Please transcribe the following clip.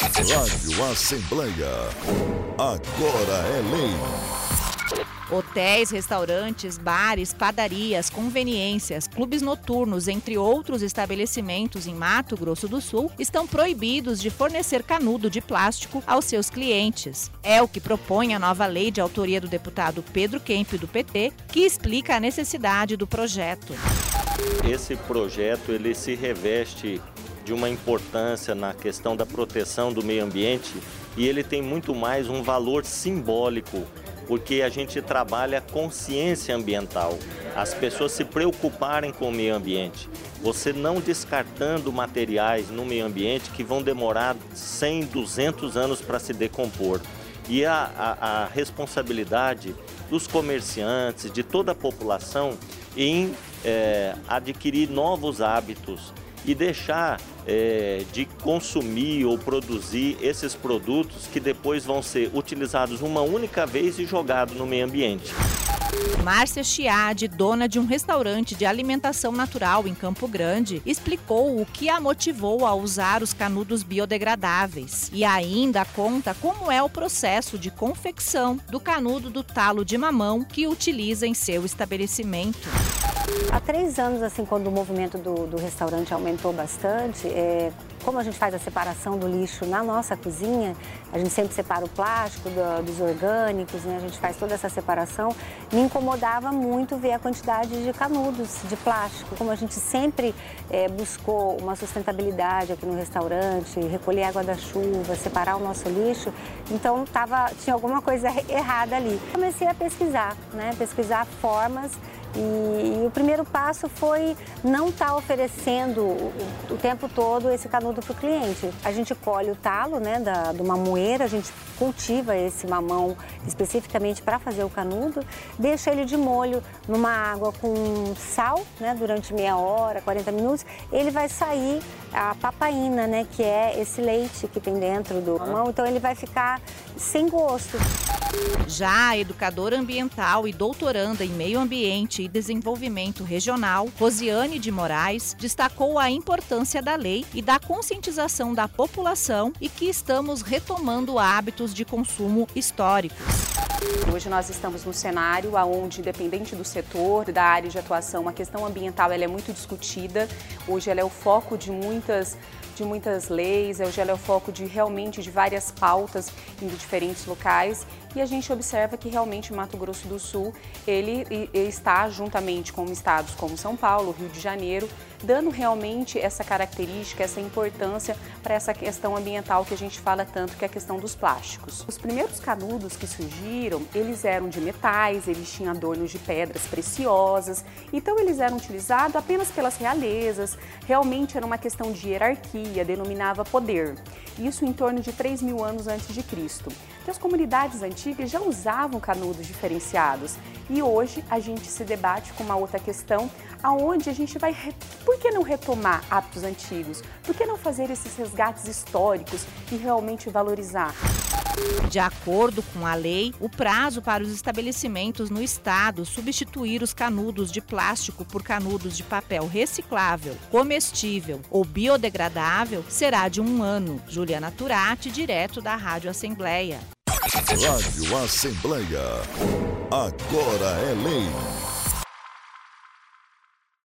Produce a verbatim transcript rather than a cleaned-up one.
Rádio Assembleia. Agora é lei. Hotéis, restaurantes, bares, padarias, conveniências, clubes noturnos, entre outros estabelecimentos em Mato Grosso do Sul, estão proibidos de fornecer canudo de plástico aos seus clientes. É o que propõe a nova lei de autoria do deputado Pedro Kemp, do P T, que explica a necessidade do projeto. Esse projeto ele se reveste de uma importância na questão da proteção do meio ambiente e ele tem muito mais um valor simbólico, porque a gente trabalha consciência ambiental, as pessoas se preocuparem com o meio ambiente, você não descartando materiais no meio ambiente que vão demorar cem, duzentos anos para se decompor. E a, a, a responsabilidade dos comerciantes, de toda a população, em é, adquirir novos hábitos e deixar é, de consumir ou produzir esses produtos que depois vão ser utilizados uma única vez e jogados no meio ambiente. Márcia Chiade, dona de um restaurante de alimentação natural em Campo Grande, explicou o que a motivou a usar os canudos biodegradáveis e ainda conta como é o processo de confecção do canudo do talo de mamão que utiliza em seu estabelecimento. Há três anos, assim, quando o movimento do, do restaurante aumentou bastante, é, como a gente faz a separação do lixo na nossa cozinha, a gente sempre separa o plástico do, dos orgânicos, né? A gente faz toda essa separação, me incomodava muito ver a quantidade de canudos de plástico. Como a gente sempre é, buscou uma sustentabilidade aqui no restaurante, recolher água da chuva, separar o nosso lixo, então tava, tinha alguma coisa errada ali. Comecei a pesquisar, né? Pesquisar formas. E, e o primeiro passo foi não estar oferecendo o, o tempo todo esse canudo para o cliente. A gente colhe o talo, né, da, de uma moeira, a gente cultiva esse mamão especificamente para fazer o canudo, deixa ele de molho numa água com sal, né, durante meia hora, quarenta minutos, ele vai sair a papaína, né, que é esse leite que tem dentro do mamão, então ele vai ficar sem gosto. Já a educadora ambiental e doutoranda em meio ambiente e desenvolvimento regional, Rosiane de Moraes, destacou a importância da lei e da conscientização da população e que estamos retomando hábitos de consumo históricos. Hoje nós estamos num cenário onde, independente do setor, da área de atuação, a questão ambiental ela é muito discutida. Hoje ela é o foco de muitas, de muitas leis, hoje ela é o foco de realmente de várias pautas em diferentes locais. E a gente observa que realmente o Mato Grosso do Sul, ele, ele está juntamente com estados como São Paulo, Rio de Janeiro, dando realmente essa característica, essa importância para essa questão ambiental que a gente fala tanto, que é a questão dos plásticos. Os primeiros canudos que surgiram, eles eram de metais, eles tinham adornos de pedras preciosas, então eles eram utilizados apenas pelas realezas, realmente era uma questão de hierarquia, denominava poder. Isso em torno de três mil anos antes de Cristo. Então, as comunidades antigas já usavam canudos diferenciados e hoje a gente se debate com uma outra questão, aonde a gente vai, por que não retomar hábitos antigos? Por que não fazer esses resgates históricos e realmente valorizar? De acordo com a lei, o prazo para os estabelecimentos no estado substituir os canudos de plástico por canudos de papel reciclável, comestível ou biodegradável será de um ano. Juliana Turati, direto da Rádio Assembleia. Rádio Assembleia. Agora é lei.